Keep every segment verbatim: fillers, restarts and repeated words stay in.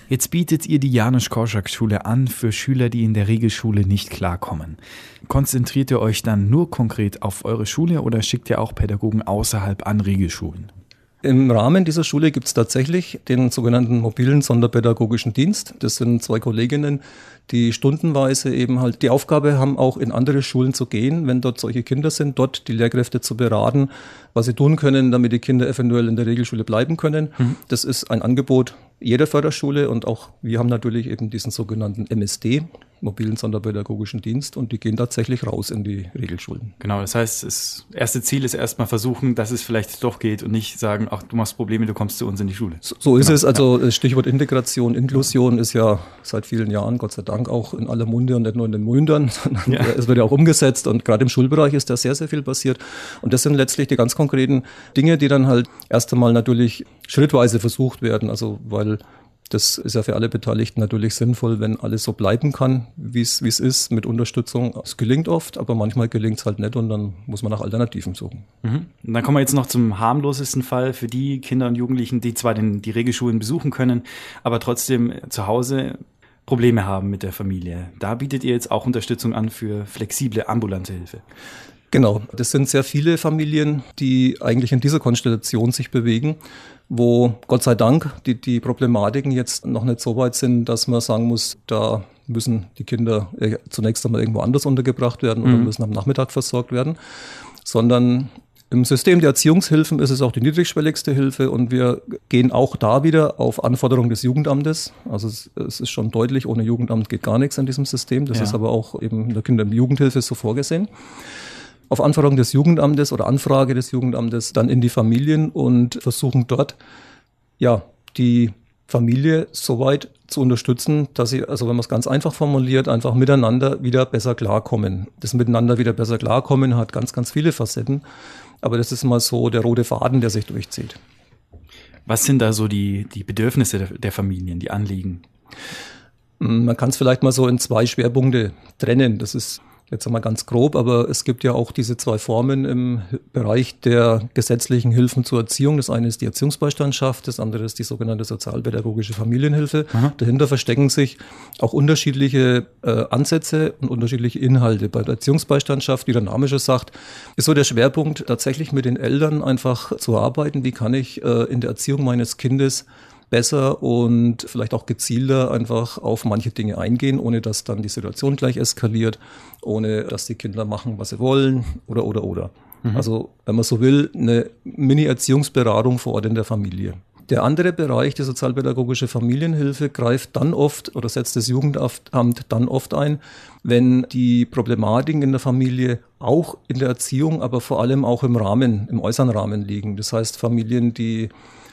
Jetzt bietet ihr die Janusz-Korczak-Schule an für Schüler, die in der Regelschule nicht klarkommen. Konzentriert ihr euch dann nur konkret auf eure Schule oder schickt ihr auch Pädagogen außerhalb an Regelschulen? Im Rahmen dieser Schule gibt es tatsächlich den sogenannten mobilen sonderpädagogischen Dienst. Das sind zwei Kolleginnen, die stundenweise eben halt die Aufgabe haben, auch in andere Schulen zu gehen, wenn dort solche Kinder sind, dort die Lehrkräfte zu beraten, was sie tun können, damit die Kinder eventuell in der Regelschule bleiben können. Mhm. Das ist ein Angebot jeder Förderschule und auch wir haben natürlich eben diesen sogenannten M S D, mobilen sonderpädagogischen Dienst, und die gehen tatsächlich raus in die Regelschulen. Genau, das heißt, das erste Ziel ist erstmal versuchen, dass es vielleicht doch geht und nicht sagen, ach, du machst Probleme, du kommst zu uns in die Schule. So, so ist genau. es, also Stichwort Integration, Inklusion ist ja seit vielen Jahren, Gott sei Dank, auch in aller Munde und nicht nur in den Mündern, sondern ja. es wird ja auch umgesetzt und gerade im Schulbereich ist da sehr, sehr viel passiert und das sind letztlich die ganz konkreten Dinge, die dann halt erst einmal natürlich schrittweise versucht werden, also weil das ist ja für alle Beteiligten natürlich sinnvoll, wenn alles so bleiben kann, wie es wie es ist, mit Unterstützung. Es gelingt oft, aber manchmal gelingt es halt nicht und dann muss man nach Alternativen suchen. Mhm. Und dann kommen wir jetzt noch zum harmlosesten Fall für die Kinder und Jugendlichen, die zwar den, die Regelschulen besuchen können, aber trotzdem zu Hause Probleme haben mit der Familie. Da bietet ihr jetzt auch Unterstützung an für flexible ambulante Hilfe. Genau, das sind sehr viele Familien, die eigentlich in dieser Konstellation sich bewegen, wo Gott sei Dank die, die Problematiken jetzt noch nicht so weit sind, dass man sagen muss, da müssen die Kinder zunächst einmal irgendwo anders untergebracht werden oder mhm. müssen am Nachmittag versorgt werden, sondern im System der Erziehungshilfen ist es auch die niedrigschwelligste Hilfe und wir gehen auch da wieder auf Anforderung des Jugendamtes. Also es, es ist schon deutlich, ohne Jugendamt geht gar nichts in diesem System. Das ja. ist aber auch eben in der Kinder- und Jugendhilfe so vorgesehen. Auf Anforderung des Jugendamtes oder Anfrage des Jugendamtes dann in die Familien und versuchen dort, ja, die Familie so weit zu unterstützen, dass sie, also wenn man es ganz einfach formuliert, einfach miteinander wieder besser klarkommen. Das Miteinander wieder besser klarkommen hat ganz, ganz viele Facetten. Aber das ist mal so der rote Faden, der sich durchzieht. Was sind da so die, die Bedürfnisse der, der Familien, die Anliegen? Man kann es vielleicht mal so in zwei Schwerpunkte trennen. Das ist jetzt einmal ganz grob, aber es gibt ja auch diese zwei Formen im Bereich der gesetzlichen Hilfen zur Erziehung. Das eine ist die Erziehungsbeistandschaft, das andere ist die sogenannte sozialpädagogische Familienhilfe. Aha. Dahinter verstecken sich auch unterschiedliche äh, Ansätze und unterschiedliche Inhalte. Bei der Erziehungsbeistandschaft, wie der Name schon sagt, ist so der Schwerpunkt tatsächlich mit den Eltern einfach zu arbeiten. Wie kann ich äh, in der Erziehung meines Kindes besser und vielleicht auch gezielter einfach auf manche Dinge eingehen, ohne dass dann die Situation gleich eskaliert, ohne dass die Kinder machen, was sie wollen oder, oder, oder. Mhm. Also, wenn man so will, eine Mini-Erziehungsberatung vor Ort in der Familie. Der andere Bereich, die sozialpädagogische Familienhilfe, greift dann oft oder setzt das Jugendamt dann oft ein, wenn die Problematiken in der Familie auch in der Erziehung, aber vor allem auch im Rahmen, im äußeren Rahmen liegen. Das heißt, Familien, die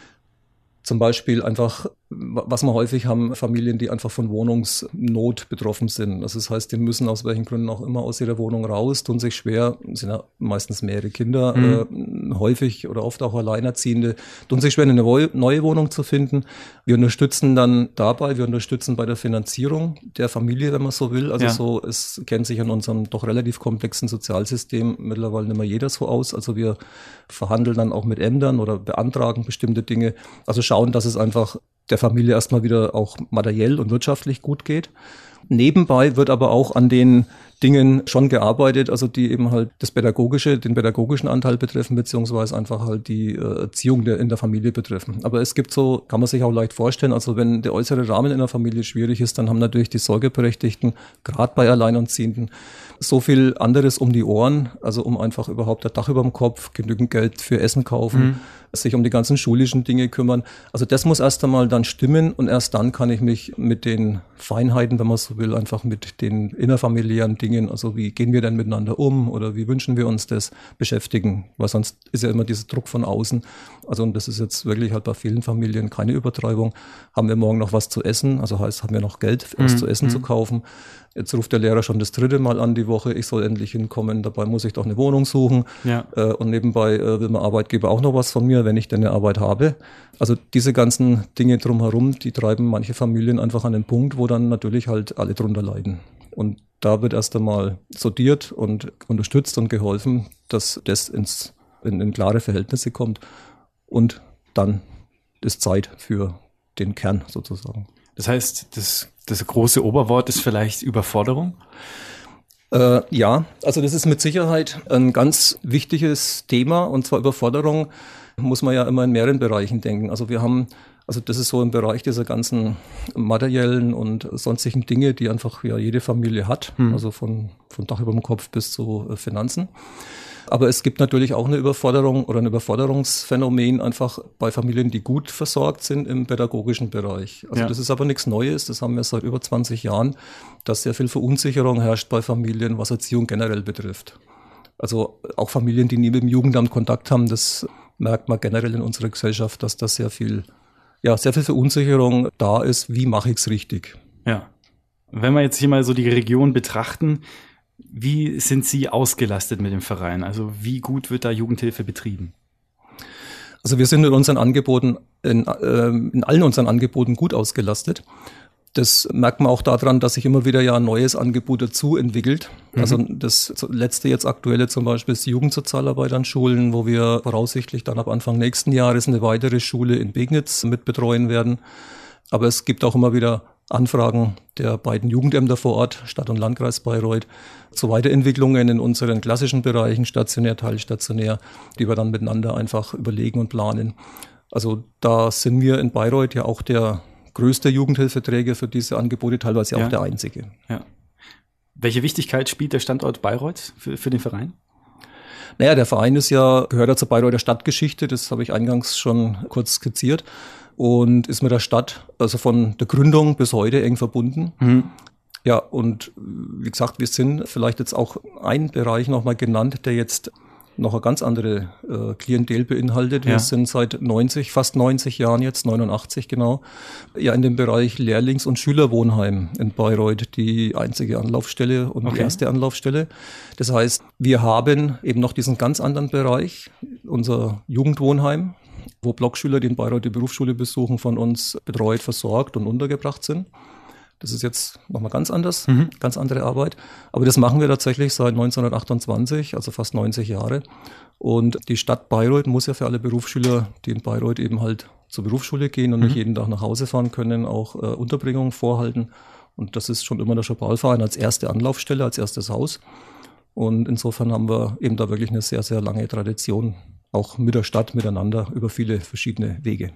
zum Beispiel einfach, was wir häufig haben, Familien, die einfach von Wohnungsnot betroffen sind. Also das heißt, die müssen aus welchen Gründen auch immer aus ihrer Wohnung raus, tun sich schwer, sind ja meistens mehrere Kinder, mhm. äh, häufig oder oft auch Alleinerziehende, tun sich schwer, eine neue Wohnung zu finden. Wir unterstützen dann dabei, wir unterstützen bei der Finanzierung der Familie, wenn man so will. Also ja. so, es kennt sich in unserem doch relativ komplexen Sozialsystem mittlerweile nicht mehr jeder so aus. Also wir verhandeln dann auch mit Ämtern oder beantragen bestimmte Dinge. Also schauen, dass es einfach der Familie erstmal wieder auch materiell und wirtschaftlich gut geht. Nebenbei wird aber auch an den Dingen schon gearbeitet, also die eben halt das pädagogische, den pädagogischen Anteil betreffen, beziehungsweise einfach halt die äh, Erziehung der, in der Familie betreffen. Aber es gibt so, kann man sich auch leicht vorstellen, also wenn der äußere Rahmen in der Familie schwierig ist, dann haben natürlich die Sorgeberechtigten, gerade bei Alleinerziehenden, so viel anderes um die Ohren, also um einfach überhaupt ein Dach über dem Kopf, genügend Geld für Essen kaufen, mhm. sich um die ganzen schulischen Dinge kümmern. Also das muss erst einmal dann stimmen und erst dann kann ich mich mit den Feinheiten, wenn man so will, einfach mit den innerfamiliären Dingen, also wie gehen wir denn miteinander um oder wie wünschen wir uns das, beschäftigen, weil sonst ist ja immer dieser Druck von außen. Also und das ist jetzt wirklich halt bei vielen Familien keine Übertreibung. Haben wir morgen noch was zu essen, also heißt, haben wir noch Geld, was mhm. zu essen mhm. zu kaufen. Jetzt ruft der Lehrer schon das dritte Mal an die Woche, ich soll endlich hinkommen, dabei muss ich doch eine Wohnung suchen. Ja. Äh, und nebenbei äh, will mein Arbeitgeber auch noch was von mir, wenn ich denn eine Arbeit habe. Also diese ganzen Dinge drumherum, die treiben manche Familien einfach an den Punkt, wo dann natürlich halt alle drunter leiden. Und da wird erst einmal sortiert und unterstützt und geholfen, dass das ins, in, in klare Verhältnisse kommt. Und dann ist Zeit für den Kern sozusagen. Das heißt, das, das große Oberwort ist vielleicht Überforderung? Äh, ja, also das ist mit Sicherheit ein ganz wichtiges Thema, und zwar Überforderung muss man ja immer in mehreren Bereichen denken. Also wir haben, also das ist so im Bereich dieser ganzen materiellen und sonstigen Dinge, die einfach ja jede Familie hat, hm. also von, von Dach über dem Kopf bis zu äh, Finanzen. Aber es gibt natürlich auch eine Überforderung oder ein Überforderungsphänomen einfach bei Familien, die gut versorgt sind im pädagogischen Bereich. Also ja. das ist aber nichts Neues, das haben wir seit über zwanzig Jahren, dass sehr viel Verunsicherung herrscht bei Familien, was Erziehung generell betrifft. Also auch Familien, die nie mit dem Jugendamt Kontakt haben, das merkt man generell in unserer Gesellschaft, dass da sehr viel, ja, sehr viel Verunsicherung da ist. Wie mache ich es richtig? Ja. Wenn wir jetzt hier mal so die Region betrachten, wie sind Sie ausgelastet mit dem Verein? Also wie gut wird da Jugendhilfe betrieben? Also wir sind in unseren Angeboten, in, äh, in allen unseren Angeboten gut ausgelastet. Das merkt man auch daran, dass sich immer wieder ja ein neues Angebot dazu entwickelt. Mhm. Also das letzte jetzt aktuelle zum Beispiel ist die Jugendsozialarbeit an Schulen, wo wir voraussichtlich dann ab Anfang nächsten Jahres eine weitere Schule in Begnitz mit betreuen werden. Aber es gibt auch immer wieder Anfragen der beiden Jugendämter vor Ort, Stadt- und Landkreis Bayreuth, zu Weiterentwicklungen in unseren klassischen Bereichen, stationär, teilstationär, die wir dann miteinander einfach überlegen und planen. Also da sind wir in Bayreuth ja auch der größte Jugendhilfeträger für diese Angebote, teilweise ja. auch der einzige. Ja. Welche Wichtigkeit spielt der Standort Bayreuth für, für den Verein? Naja, der Verein ist ja, gehört ja zur Bayreuther Stadtgeschichte, das habe ich eingangs schon kurz skizziert, und ist mit der Stadt, also von der Gründung bis heute eng verbunden. Mhm. Ja, und wie gesagt, wir sind vielleicht jetzt auch ein Bereich nochmal genannt, der jetzt noch eine ganz andere äh, Klientel beinhaltet. Wir ja. sind seit neunzig, fast neunzig Jahren jetzt, neunundachtzig genau, ja in dem Bereich Lehrlings- und Schülerwohnheim in Bayreuth die einzige Anlaufstelle und okay. die erste Anlaufstelle. Das heißt, wir haben eben noch diesen ganz anderen Bereich, unser Jugendwohnheim, wo Blockschüler, die in Bayreuth die Berufsschule besuchen, von uns betreut, versorgt und untergebracht sind. Das ist jetzt nochmal ganz anders, mhm. ganz andere Arbeit. Aber das machen wir tatsächlich seit neunzehnhundertachtundzwanzig, also fast neunzig Jahre. Und die Stadt Bayreuth muss ja für alle Berufsschüler, die in Bayreuth eben halt zur Berufsschule gehen und mhm. nicht jeden Tag nach Hause fahren können, auch äh, Unterbringung vorhalten. Und das ist schon immer der Schobalverein als erste Anlaufstelle, als erstes Haus. Und insofern haben wir eben da wirklich eine sehr, sehr lange Tradition, auch mit der Stadt, miteinander, über viele verschiedene Wege.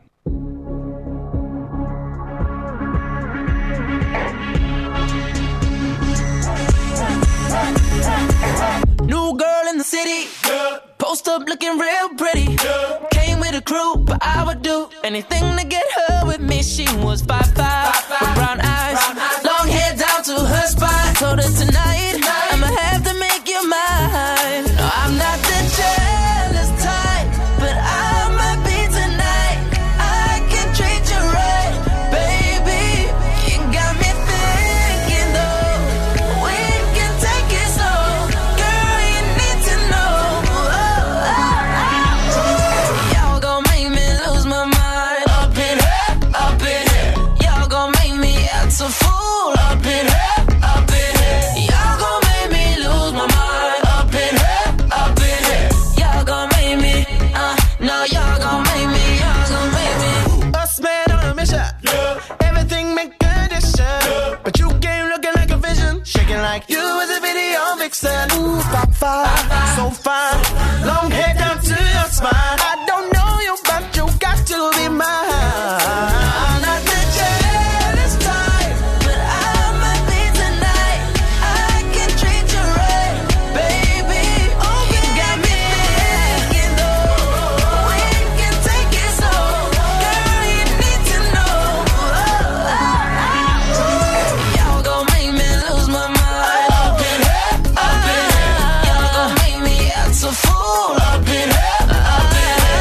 New girl in the city, yeah. Post up looking real pretty, yeah. Came with a crew, but I would do anything to get her with me. She was five five, with brown eyes, brown eyes, long hair down to her spine. Told her tonight, tonight I'ma have to make you mine. No, I'm not the jealous type, but I might be tonight. I can treat you right, baby. You got me thinking though, we can take it slow. Girl, you need to know, oh, oh, oh. Y'all gon' make me lose my mind. Up in here, up in here. Y'all gon' make me act a fool. Up in here, up in here. Y'all gon' make me lose my mind. Up in here, up in here. Y'all gon' make me, uh, no, y'all gon' make me, y'all gon' make me. Us man on a mission, yeah. Everything make condition, yeah. But you came looking like a vision, shaking like you was a video vixen. Ooh, five five, so fine, long hair down to your spine. I don't know you, but you got to be mine. I'm not the jealous type, but I might be tonight. I can treat you right, baby. Oh, you got me thinking though, we can take it slow. Girl, you need to know, oh, oh, oh. Y'all gon' make me lose my mind. Up in here, up in here. Y'all gon' make me act a fool. Up in here, up in here.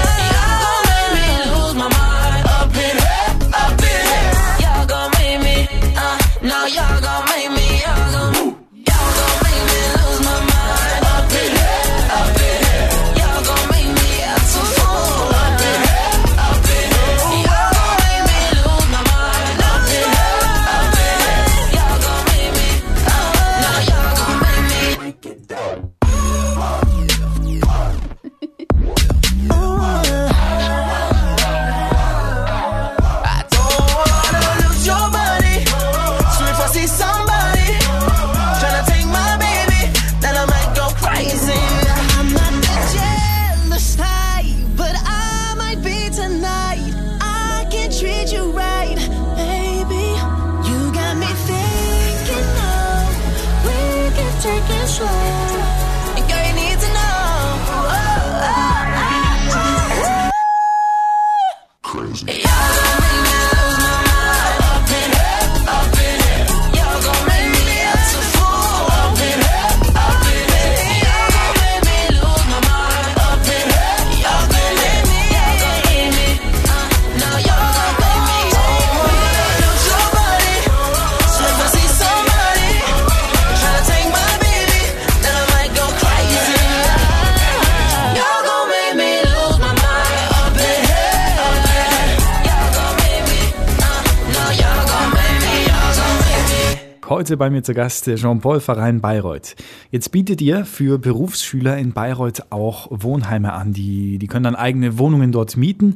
Heute bei mir zu Gast der Jean-Paul Verein Bayreuth. Jetzt bietet ihr für Berufsschüler in Bayreuth auch Wohnheime an. Die, die können dann eigene Wohnungen dort mieten.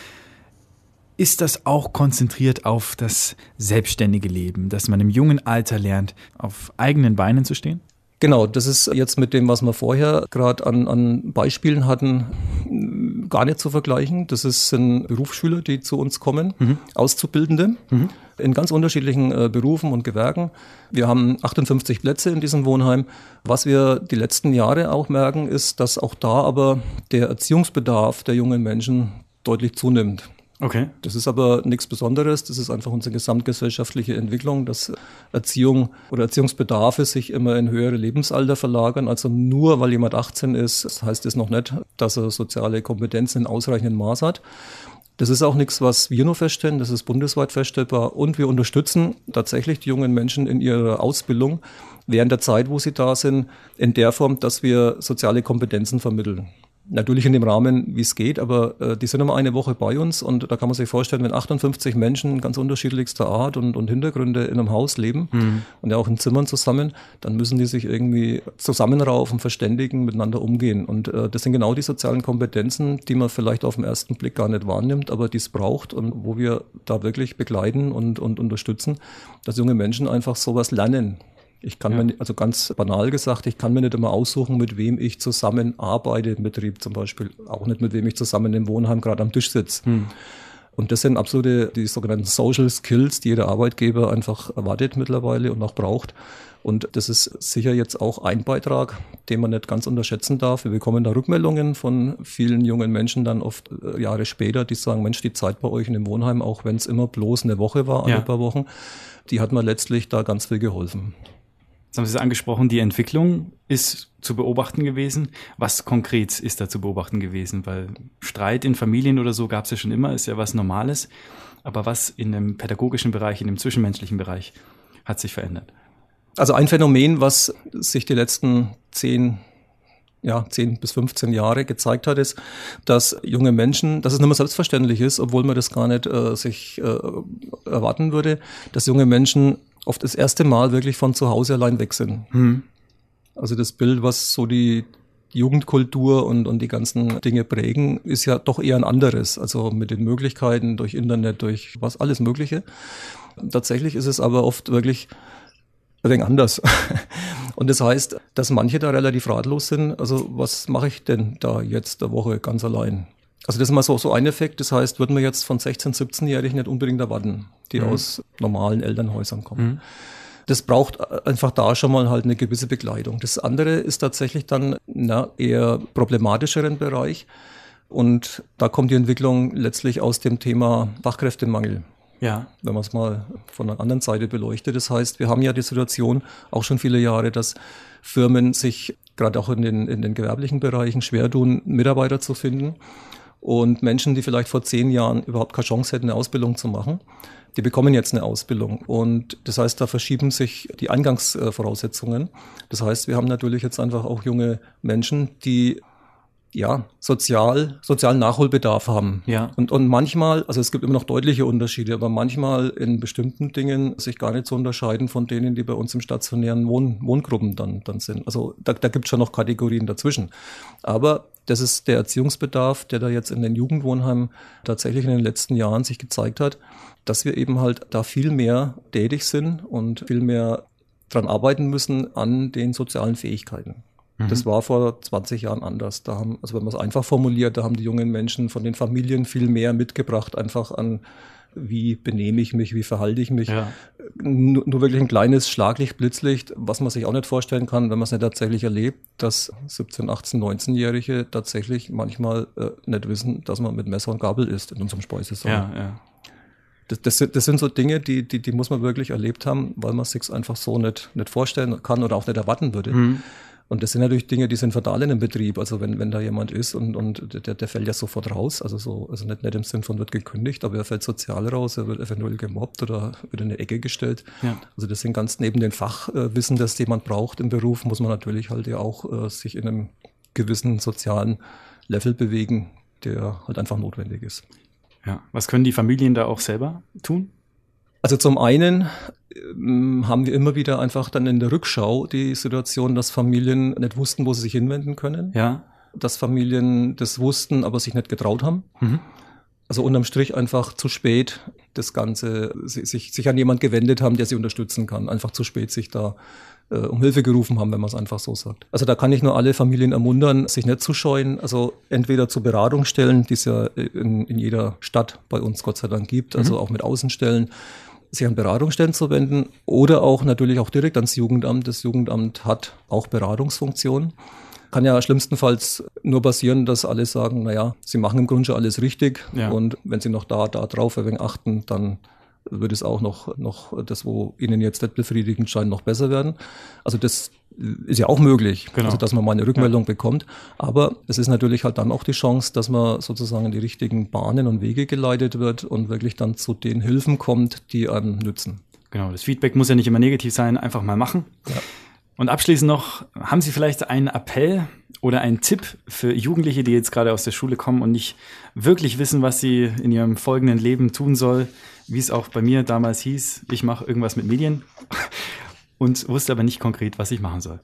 Ist das auch konzentriert auf das selbstständige Leben, dass man im jungen Alter lernt, auf eigenen Beinen zu stehen? Genau, das ist jetzt mit dem, was wir vorher gerade an, an Beispielen hatten, gar nicht zu vergleichen. Das ist, sind Berufsschüler, die zu uns kommen, mhm. Auszubildende, mhm. in ganz unterschiedlichen äh, Berufen und Gewerken. Wir haben achtundfünfzig Plätze in diesem Wohnheim. Was wir die letzten Jahre auch merken, ist, dass auch da aber der Erziehungsbedarf der jungen Menschen deutlich zunimmt. Okay. Das ist aber nichts Besonderes, das ist einfach unsere gesamtgesellschaftliche Entwicklung, dass Erziehung oder Erziehungsbedarfe sich immer in höhere Lebensalter verlagern. Also nur weil jemand achtzehn ist, das heißt es noch nicht, dass er soziale Kompetenzen in ausreichendem Maß hat. Das ist auch nichts, was wir nur feststellen, das ist bundesweit feststellbar und wir unterstützen tatsächlich die jungen Menschen in ihrer Ausbildung während der Zeit, wo sie da sind, in der Form, dass wir soziale Kompetenzen vermitteln. Natürlich in dem Rahmen, wie es geht, aber äh, die sind immer eine Woche bei uns und da kann man sich vorstellen, wenn achtundfünfzig Menschen ganz unterschiedlichster Art und, und Hintergründe in einem Haus leben mhm. und ja auch in Zimmern zusammen, dann müssen die sich irgendwie zusammenraufen, verständigen, miteinander umgehen. Und äh, das sind genau die sozialen Kompetenzen, die man vielleicht auf den ersten Blick gar nicht wahrnimmt, aber die es braucht und wo wir da wirklich begleiten und, und unterstützen, dass junge Menschen einfach sowas lernen. Ich kann ja. mir, also ganz banal gesagt, ich kann mir nicht immer aussuchen, mit wem ich zusammen arbeite im Betrieb zum Beispiel. Auch nicht, mit wem ich zusammen im Wohnheim gerade am Tisch sitze. Hm. Und das sind absolute, die sogenannten Social Skills, die jeder Arbeitgeber einfach erwartet mittlerweile und auch braucht. Und das ist sicher jetzt auch ein Beitrag, den man nicht ganz unterschätzen darf. Wir bekommen da Rückmeldungen von vielen jungen Menschen dann oft äh, Jahre später, die sagen, Mensch, die Zeit bei euch in dem Wohnheim, auch wenn es immer bloß eine Woche war, alle ja. paar Wochen, die hat mir letztlich da ganz viel geholfen. Jetzt haben Sie es angesprochen, die Entwicklung ist zu beobachten gewesen. Was konkret ist da zu beobachten gewesen? Weil Streit in Familien oder so gab es ja schon immer, ist ja was Normales. Aber was in dem pädagogischen Bereich, in dem zwischenmenschlichen Bereich hat sich verändert? Also ein Phänomen, was sich die letzten zehn, ja, zehn bis fünfzehn Jahre gezeigt hat, ist, dass junge Menschen, dass es nicht mehr selbstverständlich ist, obwohl man das gar nicht äh, sich äh, erwarten würde, dass junge Menschen oft das erste Mal wirklich von zu Hause allein weg sind. Hm. Also das Bild, was so die Jugendkultur und, und die ganzen Dinge prägen, ist ja doch eher ein anderes. Also mit den Möglichkeiten durch Internet, durch was alles Mögliche. Tatsächlich ist es aber oft wirklich ein wenig anders. Und das heißt, dass manche da relativ ratlos sind. Also was mache ich denn da jetzt der Woche ganz allein? Also das ist mal so, so ein Effekt. Das heißt, würden wir jetzt von sechzehn-, siebzehnjährigen nicht unbedingt erwarten, die mhm. aus normalen Elternhäusern kommen. Mhm. Das braucht einfach da schon mal halt eine gewisse Begleitung. Das andere ist tatsächlich dann na, eher problematischeren Bereich. Und da kommt die Entwicklung letztlich aus dem Thema Fachkräftemangel. Ja. Wenn man es mal von einer anderen Seite beleuchtet. Das heißt, wir haben ja die Situation auch schon viele Jahre, dass Firmen sich gerade auch in den, in den gewerblichen Bereichen schwer tun, Mitarbeiter zu finden. Und Menschen, die vielleicht vor zehn Jahren überhaupt keine Chance hätten, eine Ausbildung zu machen, die bekommen jetzt eine Ausbildung. Und das heißt, da verschieben sich die Eingangsvoraussetzungen. Das heißt, wir haben natürlich jetzt einfach auch junge Menschen, die ja sozial sozialen Nachholbedarf haben. Ja. Und, und manchmal, also es gibt immer noch deutliche Unterschiede, aber manchmal in bestimmten Dingen sich gar nicht so unterscheiden von denen, die bei uns im stationären Wohn, Wohngruppen dann, dann sind. Also da, da gibt es schon noch Kategorien dazwischen. Aber das ist der Erziehungsbedarf, der da jetzt in den Jugendwohnheimen tatsächlich in den letzten Jahren sich gezeigt hat, dass wir eben halt da viel mehr tätig sind und viel mehr dran arbeiten müssen an den sozialen Fähigkeiten. Mhm. Das war vor zwanzig Jahren anders. Da haben, also wenn man es einfach formuliert, da haben die jungen Menschen von den Familien viel mehr mitgebracht, einfach an wie benehme ich mich, wie verhalte ich mich. Ja. Nur, nur wirklich ein kleines Schlaglicht, Blitzlicht, was man sich auch nicht vorstellen kann, wenn man es nicht tatsächlich erlebt, dass siebzehn-, achtzehn-, neunzehnjährige tatsächlich manchmal äh, nicht wissen, dass man mit Messer und Gabel isst in unserem Speisesaal. Ja, ja. Das, das, sind, das sind so Dinge, die, die, die muss man wirklich erlebt haben, weil man es sich einfach so nicht, nicht vorstellen kann oder auch nicht erwarten würde. Mhm. Und das sind natürlich Dinge, die sind fatal in einem Betrieb. Also wenn, wenn da jemand ist und, und der, der fällt ja sofort raus, also so, also nicht, nicht im Sinn von wird gekündigt, aber er fällt sozial raus, er wird eventuell gemobbt oder wird in eine Ecke gestellt. Ja. Also das sind ganz neben dem Fachwissen, das jemand braucht im Beruf, muss man natürlich halt ja auch äh, sich in einem gewissen sozialen Level bewegen, der halt einfach notwendig ist. Ja. Was können die Familien da auch selber tun? Also zum einen ähm, haben wir immer wieder einfach dann in der Rückschau die Situation, dass Familien nicht wussten, wo sie sich hinwenden können. Ja. Dass Familien das wussten, aber sich nicht getraut haben. Mhm. Also unterm Strich einfach zu spät das Ganze, sich, sich an jemand gewendet haben, der sie unterstützen kann. Einfach zu spät sich da äh, um Hilfe gerufen haben, wenn man es einfach so sagt. Also da kann ich nur alle Familien ermuntern, sich nicht zu scheuen. Also entweder zu Beratungsstellen, die es ja in, in jeder Stadt bei uns Gott sei Dank gibt, also mhm. auch mit Außenstellen, sich an Beratungsstellen zu wenden oder auch natürlich auch direkt ans Jugendamt. Das Jugendamt hat auch Beratungsfunktionen. Kann ja schlimmstenfalls nur passieren, dass alle sagen, naja, sie machen im Grunde schon alles richtig. Ja. Und wenn sie noch da, da drauf ein wenig achten, dann wird es auch noch, noch das, wo ihnen jetzt nicht befriedigend scheint, noch besser werden. Also das ist ja auch möglich, genau. Also dass man mal eine Rückmeldung ja. bekommt. Aber es ist natürlich halt dann auch die Chance, dass man sozusagen in die richtigen Bahnen und Wege geleitet wird und wirklich dann zu den Hilfen kommt, die einem nützen. Genau, das Feedback muss ja nicht immer negativ sein, einfach mal machen. Ja. Und abschließend noch, haben Sie vielleicht einen Appell oder einen Tipp für Jugendliche, die jetzt gerade aus der Schule kommen und nicht wirklich wissen, was sie in ihrem folgenden Leben tun soll, wie es auch bei mir damals hieß, ich mache irgendwas mit Medien und wusste aber nicht konkret, was ich machen soll?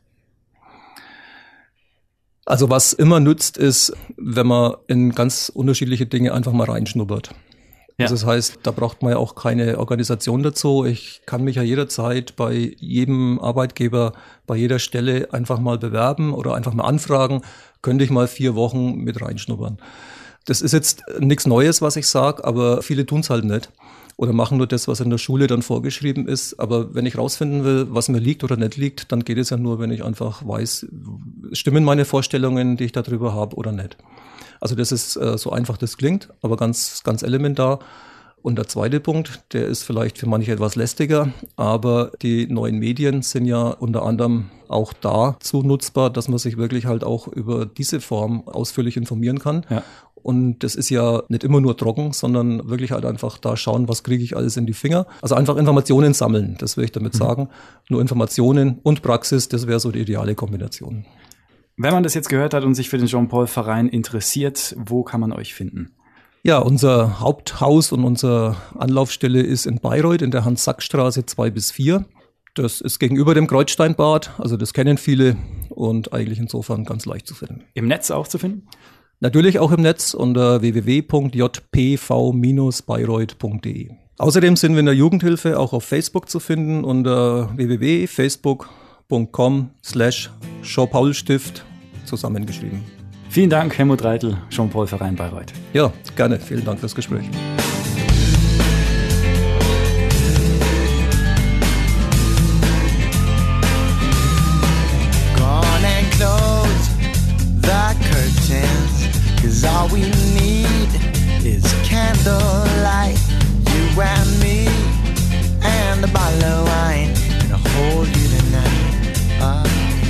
Also was immer nützt, ist, wenn man in ganz unterschiedliche Dinge einfach mal reinschnuppert. Ja. Also das heißt, da braucht man ja auch keine Organisation dazu. Ich kann mich ja jederzeit bei jedem Arbeitgeber, bei jeder Stelle einfach mal bewerben oder einfach mal anfragen, könnte ich mal vier Wochen mit reinschnuppern. Das ist jetzt nichts Neues, was ich sage, aber viele tun es halt nicht oder machen nur das, was in der Schule dann vorgeschrieben ist. Aber wenn ich rausfinden will, was mir liegt oder nicht liegt, dann geht es ja nur, wenn ich einfach weiß, stimmen meine Vorstellungen, die ich darüber habe oder nicht. Also das ist äh, so einfach das klingt, aber ganz, ganz elementar. Und der zweite Punkt, der ist vielleicht für manche etwas lästiger, aber die neuen Medien sind ja unter anderem auch dazu nutzbar, dass man sich wirklich halt auch über diese Form ausführlich informieren kann. Ja. Und das ist ja nicht immer nur trocken, sondern wirklich halt einfach da schauen, was kriege ich alles in die Finger. Also einfach Informationen sammeln, das will ich damit mhm. sagen. Nur Informationen und Praxis, das wäre so die ideale Kombination. Wenn man das jetzt gehört hat und sich für den Jean-Paul-Verein interessiert, wo kann man euch finden? Ja, unser Haupthaus und unsere Anlaufstelle ist in Bayreuth in der Hans-Sack-Straße zwei bis vier. Das ist gegenüber dem Kreuzsteinbad, also das kennen viele und eigentlich insofern ganz leicht zu finden. Im Netz auch zu finden? Natürlich auch im Netz unter w w w punkt j p v dash bayreuth punkt d e. Außerdem sind wir in der Jugendhilfe auch auf Facebook zu finden unter w w w punkt facebook punkt com slash Jean-Paul-Stift zusammengeschrieben. Vielen Dank, Helmut Reitel, Jean-Paul-Verein Bayreuth. Ja, gerne. Vielen Dank fürs Gespräch. Gone and close the curtains, 'cause all we need is candlelight, you and me, and a bottle of wine, and I'll hold you tonight. Uh,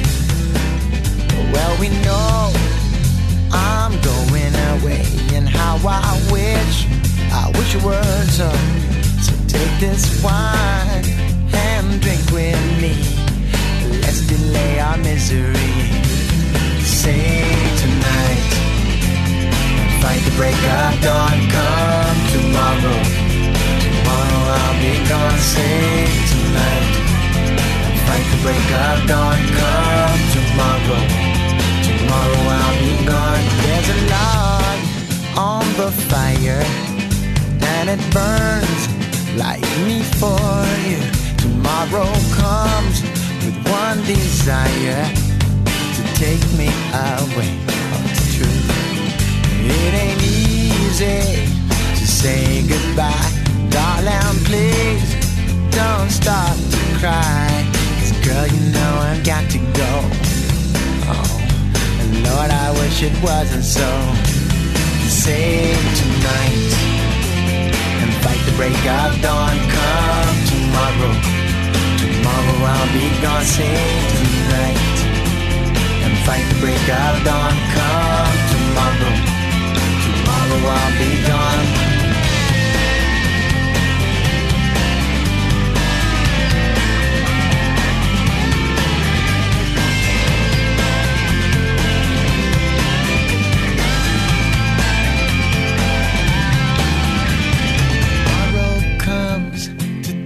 well, we know I'm going away, and how I wish, I wish you were so. So take this wine and drink with me. Let's delay our misery. Say tonight, fight the break of dawn. Come tomorrow, tomorrow I'll be gone. Say tonight, fight the break of dawn. Come tomorrow, tomorrow I'll be gone. There's a log on the fire, and it burns like me for you. Tomorrow comes with one desire, to take me away. Oh, it's true. It ain't easy to say goodbye. Darling, please don't start to cry, 'cause girl, you know I've got to go. Oh, and Lord, I wish it wasn't so. Save tonight and fight the break of dawn. Come tomorrow, tomorrow I'll be gone. Save tonight and fight the break of dawn. Come tomorrow, tomorrow I'll be gone.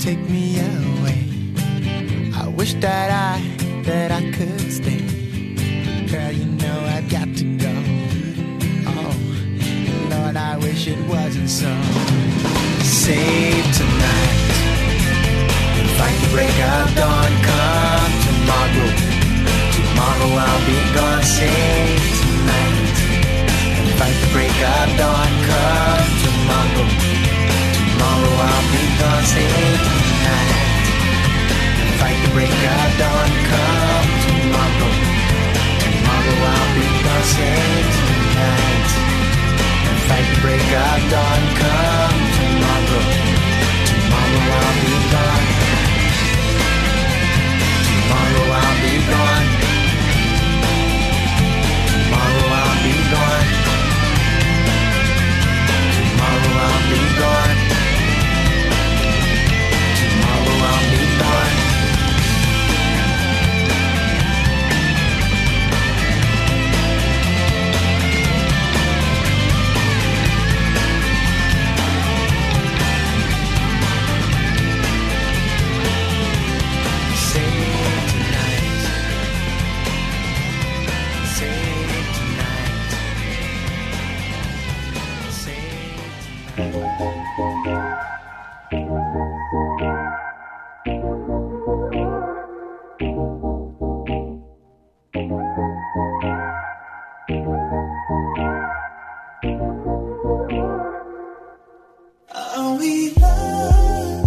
take me away. I wish that I, that I could stay. Girl, you know I've got to go. Oh, Lord, I wish it wasn't so. Save tonight, fight the break of dawn. Come tomorrow, tomorrow I'll be gone. Save tonight, fight the break of dawn. Come tomorrow, tomorrow I'll be gone. Save tonight, fight the break of dawn. Come tomorrow, tomorrow I'll be gone. Save tonight, fight the break of dawn. Come tomorrow, tomorrow I'll be gone. Tomorrow I'll be gone. Tomorrow I'll be gone. Tomorrow I'll be gone. Tomorrow I'll be gone. Are we lost?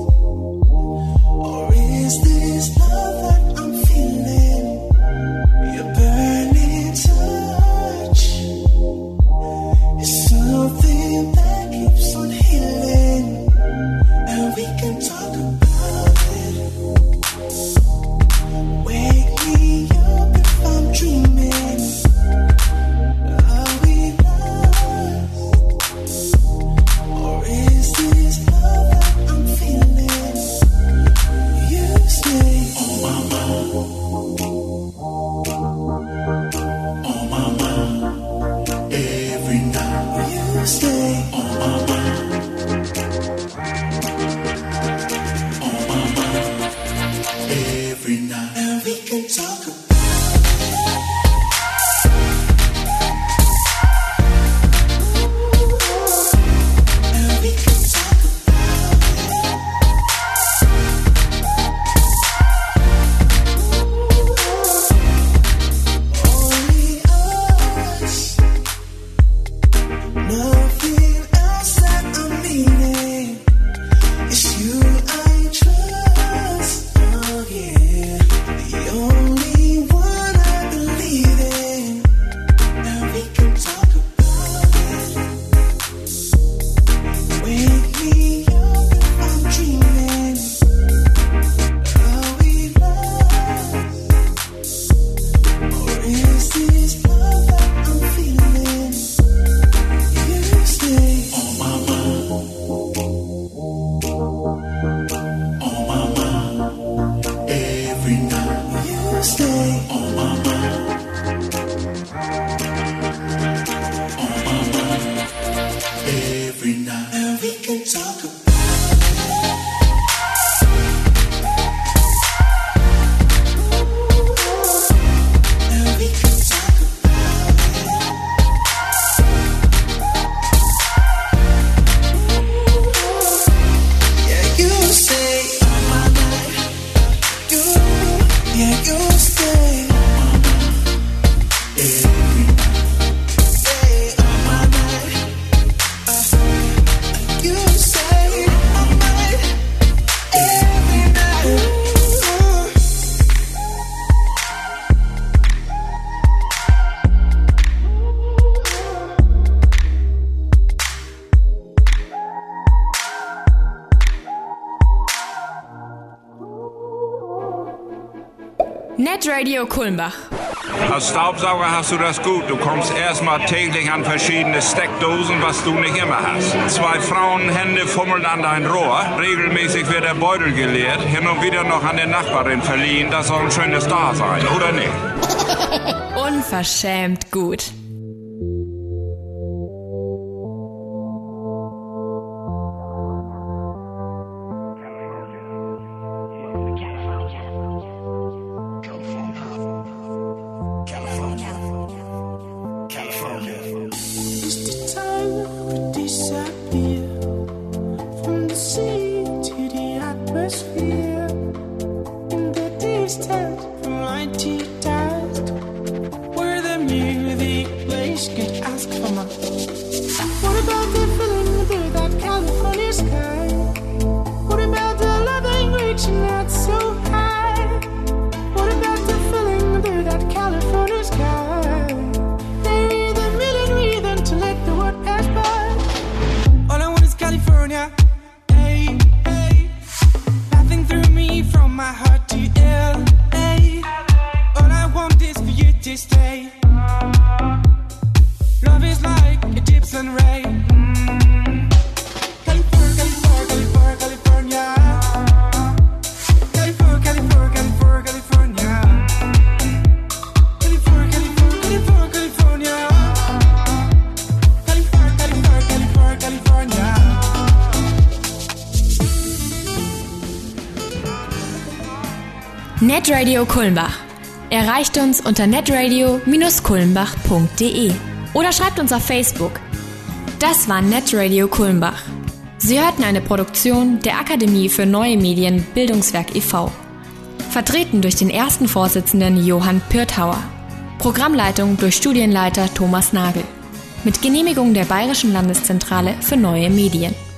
Or is this love that I'm feeling? Your burning touch is something that keeps on healing, and we can talk about it. Wake me up if I'm dreaming. Are we lost? Or is this love that I'm feeling? You say, oh mama, oh mama, every night. You say, oh mama, oh mama, every night. And we can talk about Netradio Kulmbach. Als Staubsauger hast du das gut. Du kommst erstmal täglich an verschiedene Steckdosen, was du nicht immer hast. Zwei Frauenhände fummeln an dein Rohr. Regelmäßig wird der Beutel geleert. Hin und wieder noch an der Nachbarin verliehen. Das soll ein schönes Dasein, oder nicht? Unverschämt gut. Netradio Kulmbach. Erreicht uns unter netradio Bindestrich kulmbach punkt de oder schreibt uns auf Facebook. Das war Netradio Kulmbach. Sie hörten eine Produktion der Akademie für Neue Medien Bildungswerk e V Vertreten durch den ersten Vorsitzenden Johann Pirthauer. Programmleitung durch Studienleiter Thomas Nagel. Mit Genehmigung der Bayerischen Landeszentrale für Neue Medien.